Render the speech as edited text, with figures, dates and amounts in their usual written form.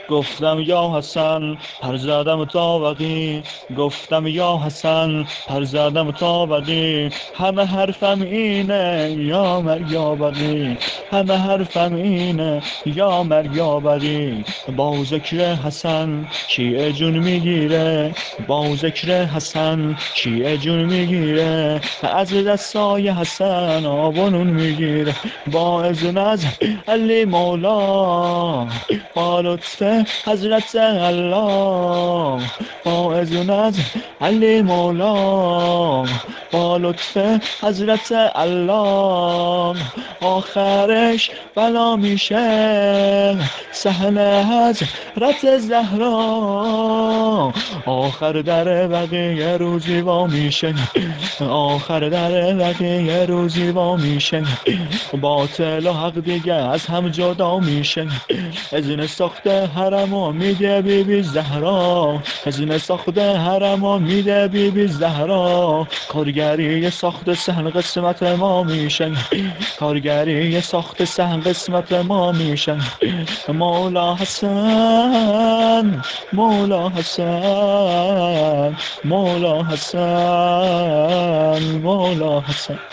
گفتم یا حسن پر زدم تا وقی، گفتم یا حسن پر زدم تا وقی، همه حرفم اینه یا مر یا بقی، همه حرفم اینه یا مر یا بقی. با ذکر حسن شیعه جون میگیره، با ذکر حسن شیعه جون میگیره، از دستای حسن آبونون میگیره. با اذن از علی مولا، با لطف حضرت الله، با اذن از علی مولا، با لطف حضرت الله، آخرش بلا میشه صحنه حضرت زهرا، آخر در بقیه روزی وا میشه، آخر در بقیه روزی وا میشه، باطل و حق دیگه از هم جدا میشه. اذن ساخت حرمو میده بی بی زهرا، اذن ساخت حرمو میده بی بی زهرا، کارگری ساخت سهل قسمت ما میشه، کارگری ساخت سهل قسمت ما میشه. مولا حسن، مولا حسن، مولا حسن، مولا حسن.